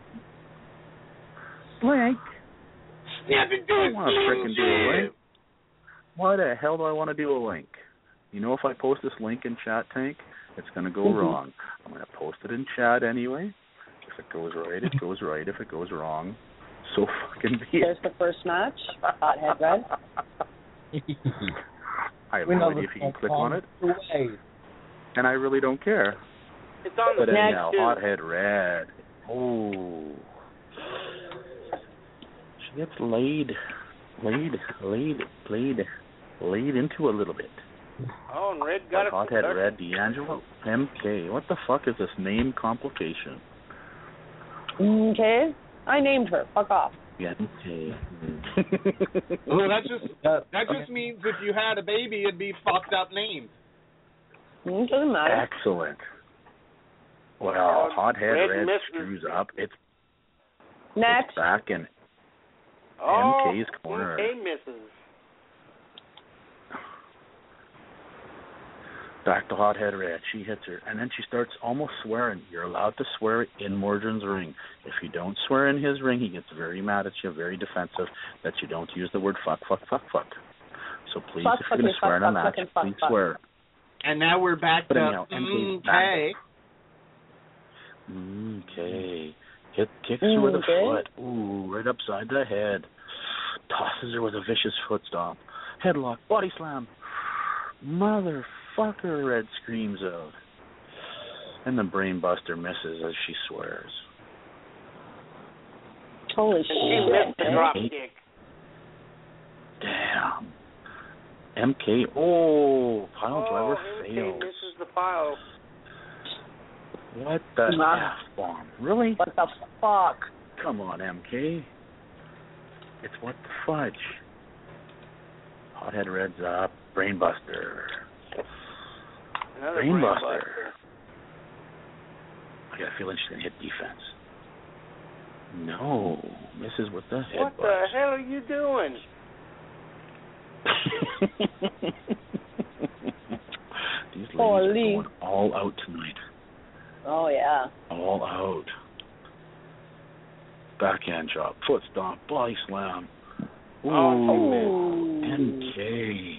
Blank. Snap into I his want to frickin' do a link. Why the hell do I want to do a link? You know, if I post this link in chat, Tank, it's going to go Mm-hmm. wrong. I'm going to post it in chat anyway. If it goes right, it goes right. If it goes wrong, so fucking be There's it. the first match. Hothead Red. I have We no know idea this if you can one's click on on it, the way. and I really don't care. It's on the But Next. anyhow, Hothead Red. Oh. She gets laid, laid, laid, laid, laid into a little bit. Oh, and Red got But a Hothead concussion. Red, D'Angelo, M K. What the fuck is this name complication? Okay. I named her. Fuck off. Yeah, M K. Well, that just that just means if you had a baby, it'd be fucked up named. Mm, doesn't matter. Excellent. Well, Hothead Red Red misses. screws up. It's, Next. it's back in Oh, M K's corner. M K misses. Back to Hothead Red. She hits her, and then she starts almost swearing. You're allowed to swear in Mordrin's ring. If you don't swear in his ring, he gets very mad at you, very defensive, that you don't use the word fuck, fuck, fuck, fuck. So please, Fuck, if you're going to fucking swear in fuck, a fuck, match, fucking fuck, please fuck. swear. And now we're back But to anyhow, M K's back. okay. Okay. Hit, kicks her with a Okay. foot. Ooh, right upside the head. Tosses her with a vicious foot stomp. Headlock, body slam. Motherfucker, Red screams out. And the brainbuster misses as she swears. Holy And she shit. missed the man. drop kick. Damn. M K, oh, pile Oh, driver M K fails. misses the pile. What the Nah. F-bomb? Really? What the fuck? Come on, M K. It's what the fudge. Hothead Red's up. Brainbuster. Another Brainbuster. brainbuster. I got a feeling she's going to hit defense. No. Misses with the head What the hell are you doing? These ladies Holy. are going all out tonight. Oh, yeah. All out. Backhand chop, foot stomp, body slam. Ooh, Oh. M K.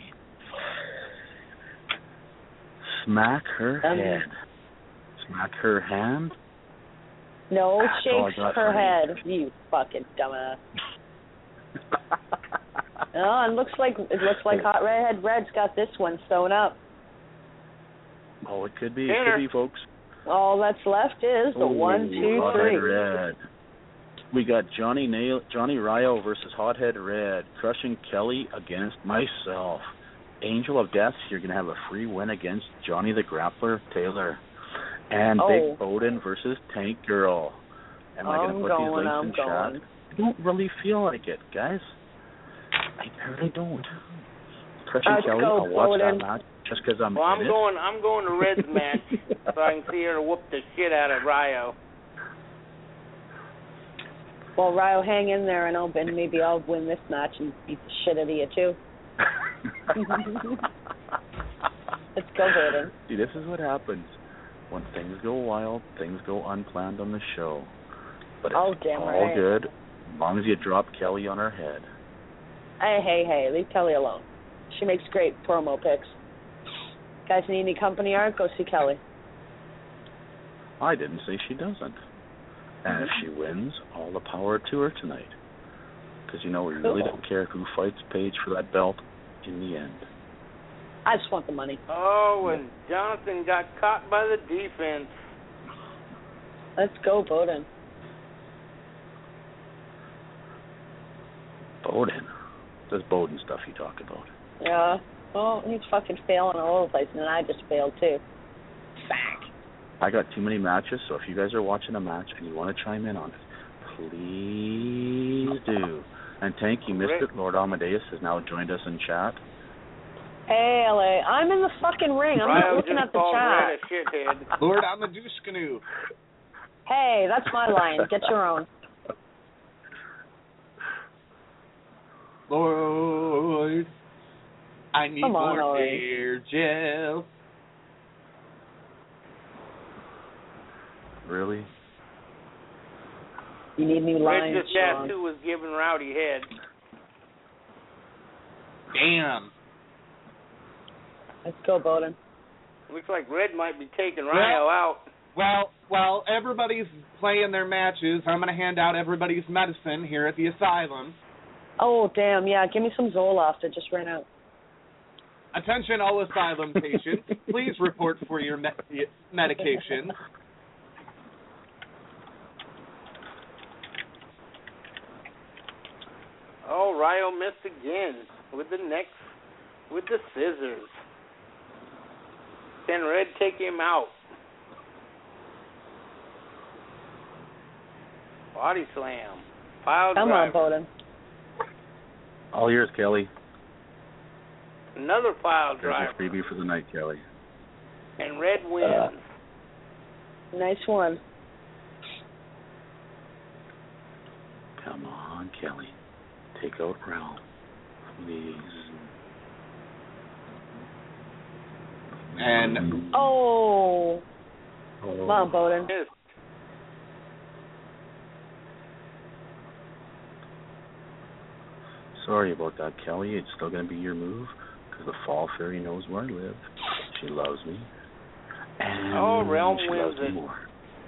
Smack her Um, head. Smack her hand. No, That's all I shakes got her for you. head. You fucking dumbass. Oh, it looks like it looks like Hot Redhead Red's got this one sewn up. Oh, it could be. It Tanner. could be, folks. All that's left is the Ooh, one, two, Hothead three. Red. We got Johnny Nail, Johnny Ryo versus Hothead Red, crushing Kelly against myself. Angel of Death, you're going to have a free win against Johnny the Grappler Taylor. And Oh. Big Odin versus Tank Girl. Am I going I'm to put going, these links I'm in going. chat? I don't really feel like it, guys. I really don't. Crushing Let's Kelly, go, I'll watch Odin. that match just because I'm Well, I'm in it. going. I'm going to Red's match so I can see her whoop the shit out of Ryo. Well, Ryo, hang in there, and I'll win. Maybe I'll win this match and beat the shit out of you too. Let's go, Odin. See, this is what happens when things go wild, things go unplanned on the show. But it's Oh, damn all right. good as long as you drop Kelly on her head. Hey, hey, hey, leave Kelly alone. She makes great promo pics. Guys need any company art? Go see Kelly. I didn't say she doesn't. And if she wins, all the power to her tonight. Because, you know, we really Cool. don't care who fights Paige for that belt in the end. I just want the money. Oh, and Jonathan got caught by the defense. Let's go, Bowden. Bowden. This Bowden stuff you talk about. Yeah. Oh, he's fucking failing all over the place, and then I just failed too. Back. I got too many matches, so if you guys are watching a match and you want to chime in on it, please do. And Tank, you missed it. Lord Amadeus has now joined us in chat. Hey, L A, I'm in the fucking ring. I'm not looking at the chat. Lord Amadeus Canoe. Hey, that's my line. Get your own. Lord, I need Come on, more Ollie. beer gel. Really? You need new lines, Red just Sean. tattoo was giving Rowdy head. Damn. Let's go, Bowden. Looks like Red might be taking Well- Ryo out. Well, while everybody's playing their matches, I'm going to hand out everybody's medicine here at the asylum. Oh, damn, yeah, give me some Zoloft. It just ran out. Attention all asylum patients, please report for your me- medication. Oh, Ryo missed again with the next, with the scissors. Can Red take him out? Body slam. Pile Come driver. on, Bowden. All yours, Kelly. Another pile There's driver. a freebie for the night, Kelly. And Red wins. Uh, nice one. Come on, Kelly. Take out Realm. Please. And Oh. Come on, Bowden. Sorry about that, Kelly. It's still going to be your move because the Fall Fairy knows where I live. She loves me. And Oh, Realm she wins loves me it. more.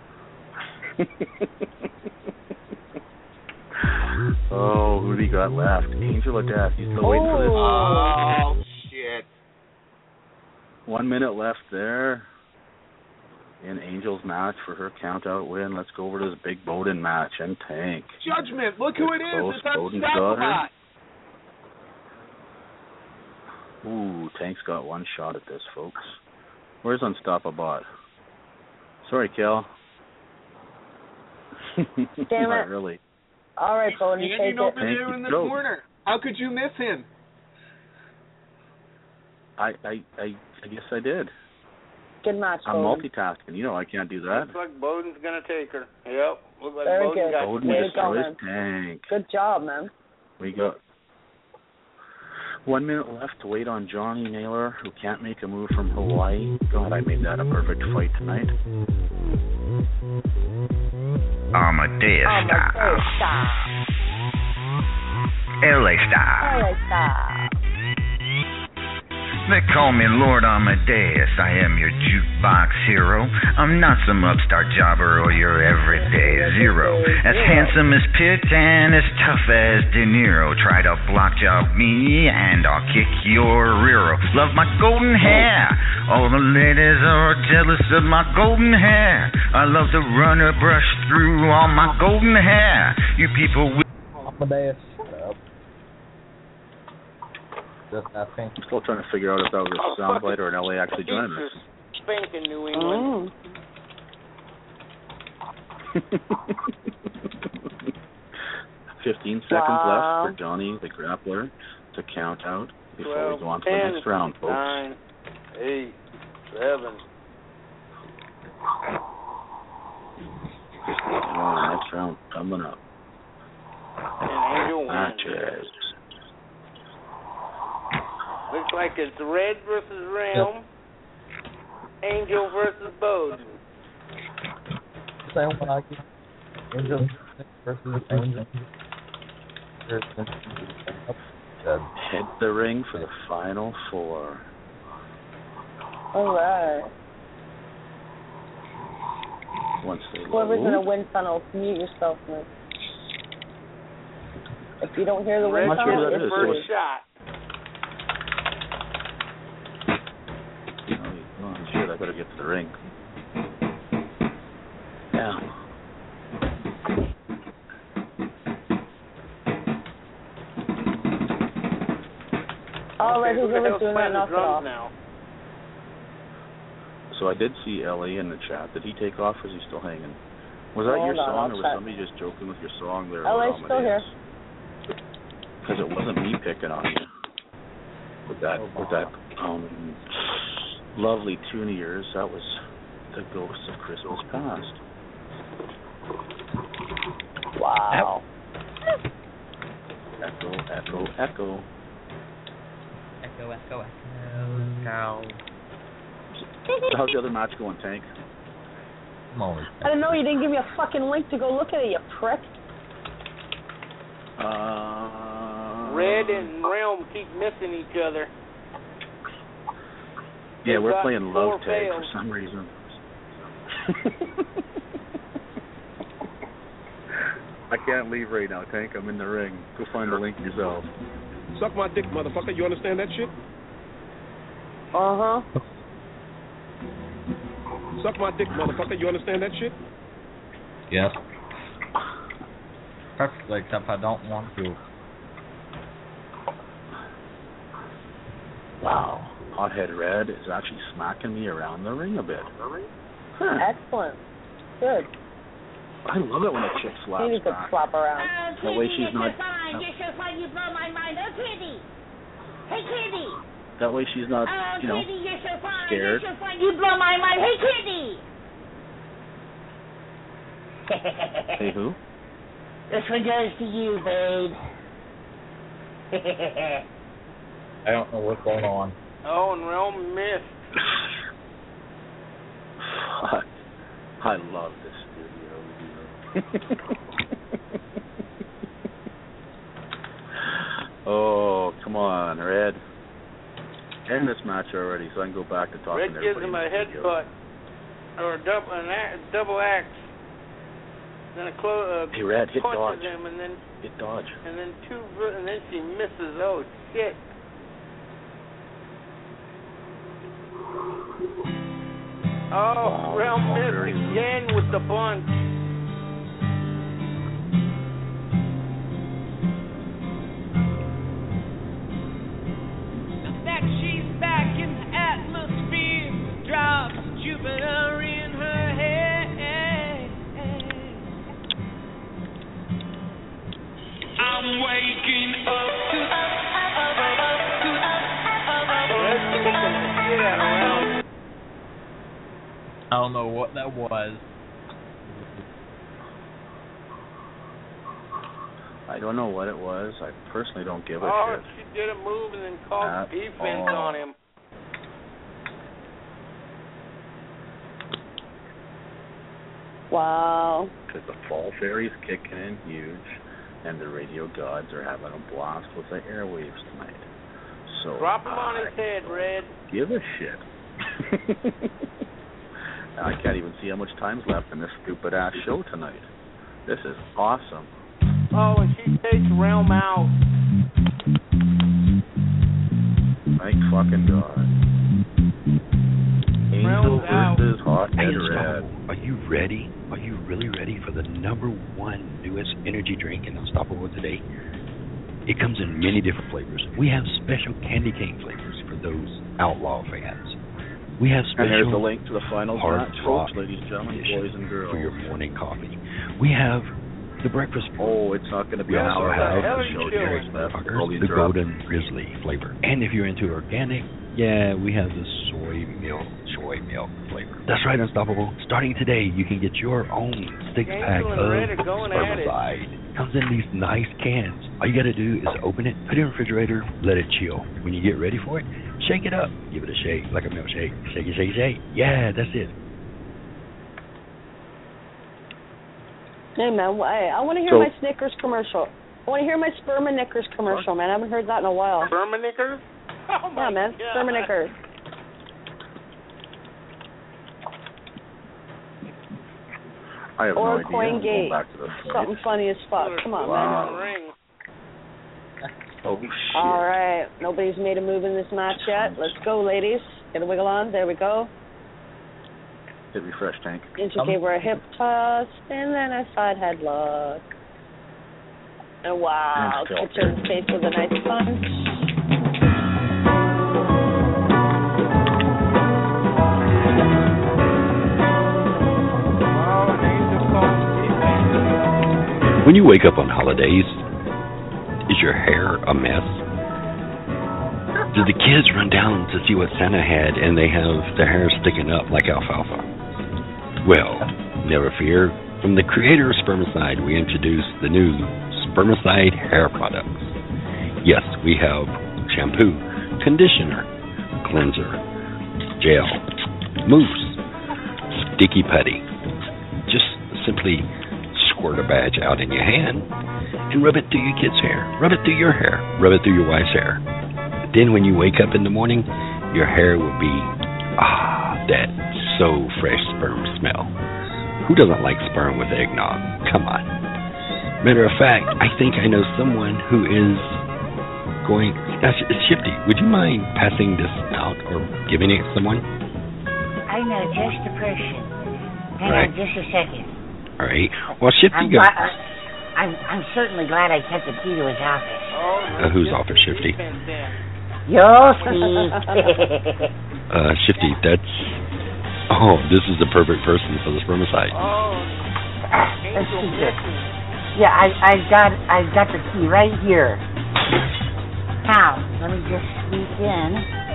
Oh, who do we got left? Angel or Death? You still waiting for this? Oh, shit. One minute left there in Angel's match for her count-out win. Let's go over to this big Bowden match and Tank. Judgment, look who it is. Close, It's Bowden's got her. Unstoppable. Ooh, Tank's got one shot at this, folks. Where's Unstoppable? Sorry, Kel. Damn Not it. really. All right, Bowden, take Standing over it. there in the Go. corner. How could you miss him? I, I, I, I guess I did. Good match, I'm Bowden. multitasking. You know I can't do that. Looks like Bowden's going to take her. Yep. Looks like Very Bowden good. got Bowden Way to destroys go, man. Tank. Good job, man. We got one minute left to wait on Johnny Naylor, who can't make a move from Hawaii. God, I made that a perfect fight tonight. Amadeus Oh, my style. God. Stop. L A style. Oh, stop. They call me Lord Amadeus. I am your jukebox hero. I'm not some upstart jobber or your everyday zero. As handsome as Pitt and as tough as De Niro. Try to block job me and I'll kick your rear. Love my golden hair. All the ladies are jealous of my golden hair. I love to run a brush through all my golden hair. You people will... Amadeus, shut up. Just asking. I'm still trying to figure out if that was a soundbite or an L A actually joining us. Spanking New England. Fifteen seconds Wow. left for Johnny the grappler to count out before twelve, we go on to the ten, next round, folks. nine, eight, seven. Oh, next round coming up. And Angel wins. Matches. Looks like it's Red versus Realm. Angel versus Bowden. Same one I get. Angel versus Angel. Hit the ring for the final four. All right. Once they Whoever's in a load. wind tunnel, mute yourself, man. If you don't hear the Red wind not sure tunnel, who that it's is. you. first shot. Oh, shit, I better get to the ring. Yeah. All right, Okay, who's who the ever hell's doing playing that? the Knock it drums off. now? So I did see L A in the chat. Did he take off, or is he still hanging? Was that Hold your on, song, I'll or was check. somebody just joking with your song there? L A's still here. Because it wasn't me picking on you. With that, with that um, lovely tune of yours, that was The Ghosts of Christmas Past. Wow. Echo, echo, echo. Echo, echo, echo. How's the other match going, Tank? I'm always I don't know, you didn't give me a fucking link to go look at it, you prick. Uh, Red and Realm keep missing each other. Yeah, They've we're got playing four love tag fails. for some reason. I can't leave right now, Tank. I'm in the ring. Go find the link yourself. Suck my dick, motherfucker. You understand that shit? Uh-huh. Suck my dick, motherfucker. You understand that shit? Yes. Perfectly, except I don't want to. Wow. Hothead Red is actually smacking me around the ring a bit. Huh. Excellent. Good. I love it when a chick slaps You need to back. slap around. That way she's not. You're so fine, you blow my mind. Oh, Kitty. Hey, Kitty. That way she's not, Oh, you know, Kitty, you're so fine. scared. You're so fine, you blow my mind. Hey, Kitty. Hey, who? This one goes to you, babe. I don't know what's going on. Oh, and Realm missed. Fuck. I love this studio. Oh, come on, Red. End this match already so I can go back to talking Red to gives everybody him in a the studio. headbutt. Or a double, an axe, double axe. Then a clo- uh, Hey, Red, hit punches dodge. him, and then Hit dodge. and then two, and then she misses. Oh shit! Oh, Realm missed again with the bunch. Looks like she's back in the atmosphere. Drops Jupiter in her head. I'm waking up to I don't know what that was. I don't know what it was. I personally don't give a Oh, shit. she did a move and then called At defense all. on him. Wow. Because the Fall Fairy's kicking in huge, and the radio gods are having a blast with the airwaves tonight. So Drop him on I his head, Red. give a shit. I can't even see how much time's left in this stupid ass show tonight. This is awesome. Oh, and she takes Realm out. Thank fucking God. Angel versus Hot Hey, Red. Unstoppable, are you ready? Are you really ready for the number one newest energy drink in Unstoppable today? It comes in many different flavors. We have special candy cane flavors for those outlaw fans. We have special And there's the link to the final hard match, rock folks, ladies and gentlemen, edition boys and girls. for your morning coffee. We have the breakfast. Oh, it's not going to be We an also hour have of the show, Jerry Smith. All these the are up. golden grizzly flavor. And if you're into organic, yeah, we have the soy milk, soy milk flavor. That's right, Unstoppable. Starting today, you can get your own six pack Angel of and Red are going at it. spermicide. Comes in these nice cans. All you got to do is open it, put it in the refrigerator, let it chill. When you get ready for it, shake it up. Give it a shake, like a milkshake. Shake it, shake it, shake. Yeah, that's it. Hey, man, I, I want to hear So- my Snickers commercial. I want to hear my Sperma Knickers commercial, man. I haven't heard that in a while. Sperma Knickers? Oh my Yeah, man, God. Sperma Knickers. I have Or no idea. I'm Coin going Gate. back to the site. Something funny as fuck. Come on, Wow. man. Ring. Oh, shit. All right. Nobody's made a move in this match yet. Let's go, ladies. Get a wiggle on. There we go. Hit refresh, Tank. And she gave her a hip toss and then a side headlock. And wow, And still. kicked her in the face with a nice punch. When you wake up on holidays, is your hair a mess? Do the kids run down to see what Santa had and they have their hair sticking up like alfalfa? Well, never fear. From the creator of Spermicide, we introduce the new Spermicide hair products. Yes, we have shampoo, conditioner, cleanser, gel, mousse, sticky putty. Just simply squirt a badge out in your hand and rub it through your kid's hair, rub it through your hair, rub it through your wife's hair. Then when you wake up in the morning, your hair will be, ah, that so fresh sperm smell. Who doesn't like sperm with eggnog? Come on. Matter of fact, I think I know someone who is going, uh, Shifty, would you mind passing this out or giving it to someone? I know just the person. Hang right. on just a second. All right. Well, Shifty, I'm, go. gl- I'm, I'm certainly glad I kept the key to his office. Uh, whose office, Shifty? You'll see. uh, Shifty, that's... Oh, this is the perfect person for the Spermicide. Oh. Let's see here. Yeah, I, I've got, I've got the key right here. Now, let me just sneak in.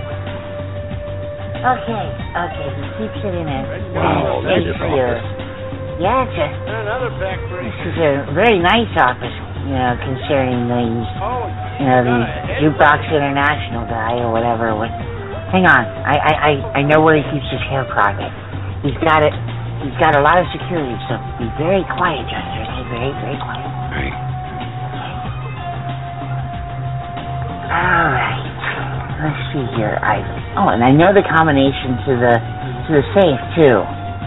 Okay, okay, he keeps it in it. Wow, that is here. awesome. Yeah, it's a, Another factory. this is a very nice office, you know, concerning these, you know, the Jukebox International guy or whatever. What, hang on, I, I, I, I know where he keeps his hair product. He's got it, he's got a lot of security, so be very quiet, Jester. Okay, very, very quiet. Right. All right. Let's see here. I oh, and I know the combination to the to the safe too.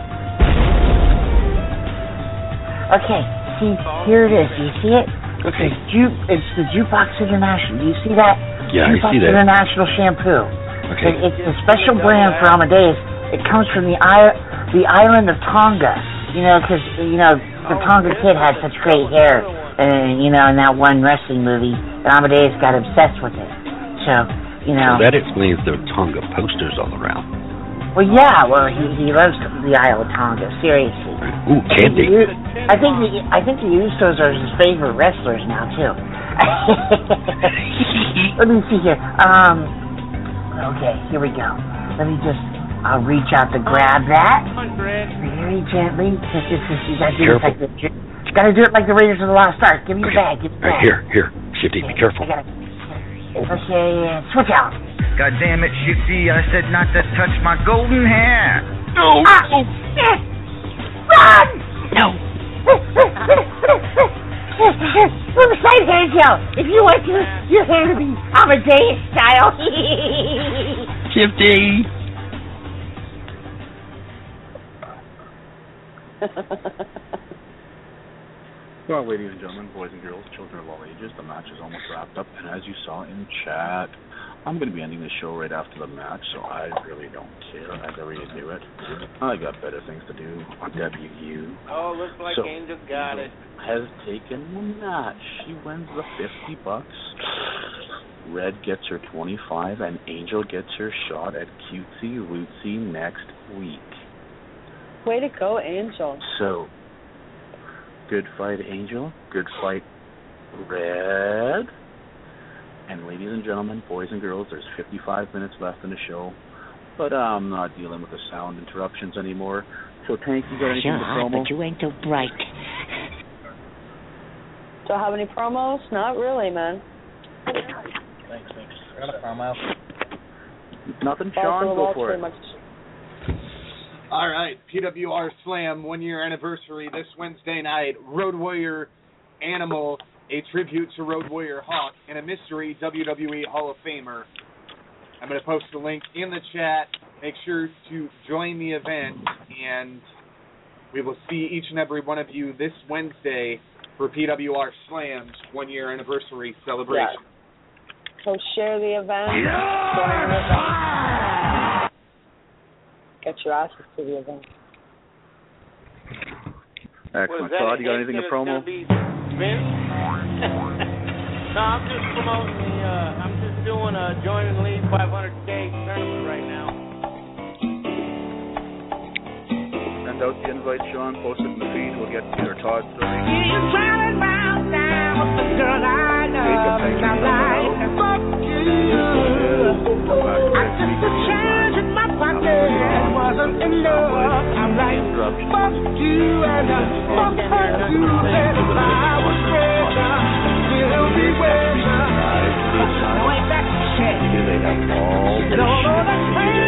Okay. See, here it is. Do you see it? Okay. It's, Ju- it's the Jukebox International. Do you see that? Yeah, Jukebox I see that. International shampoo. Okay. It, it's a special brand for Amadeus. It comes from the I- the island of Tonga. You know, because you know the Tonga kid had such great hair, and you know in that one wrestling movie, and Amadeus got obsessed with it. So, you know. So that explains the Tonga posters all around. Well, yeah. Well, he he loves the Isle of Tonga. Seriously. Ooh, candy. I think the I think the Usos are his favorite wrestlers now too. Let me see here. Um. Okay, here we go. Let me just. I'll reach out to grab that very gently. This is you gotta do it like the you gotta do it like the Raiders of the Lost Ark. Give me the bag. Give me the Right, bag. here, here, Shifty, be careful. I gotta, okay, switch out. God damn it, Shifty, I said not to touch my golden hair. No! Ah, no. yes. Run! No. Spermicide hair gel. If you want your, your hair to be Amadeus style. Shifty! Well, ladies and gentlemen, boys and girls, children of all ages, the match is almost wrapped up, and as you saw in chat, I'm going to be ending the show right after the match, so I really don't care. I'd already do it. I got better things to do on W U. Oh, looks like so, Angel got it. Has taken the match. She wins the fifty bucks. Red gets her twenty-five, and Angel gets her shot at Cutesy Rootsy next week. Way to go, Angel. So, good fight, Angel. Good fight, Red. And ladies and gentlemen, boys and girls, there's fifty-five minutes left in the show. But uh, I'm not dealing with the sound interruptions anymore. So, Tank, you got anything Sure, to promo? but you ain't so bright. Do I have any promos? Not really, man. Thanks, thanks. I got a promo. Nothing, Balls Sean? to the Go wall, for pretty it. much. All right, P W R Slam one-year anniversary this Wednesday night. Road Warrior Animal, a tribute to Road Warrior Hawk, and a mystery W W E Hall of Famer. I'm going to post the link in the chat. Make sure to join the event, and we will see each and every one of you this Wednesday for P W R Slam's one-year anniversary celebration. Yeah. So share the event. Join the event. Get your asses to the event. Excellent. Todd, you got anything to promo? No, I'm just promoting the, uh, I'm just doing a join and lead five hundred K tournament right now. Send out the invite, Sean. Post it in the feed. We'll get either Todd or was the girl I loved, and I'm like, fuck you. I just a change in my pocket wasn't enough. I'm like, fuck you and uh, fuck her too. And if I was richer, we'll be richer. Ain't that shit? And although that's crazy.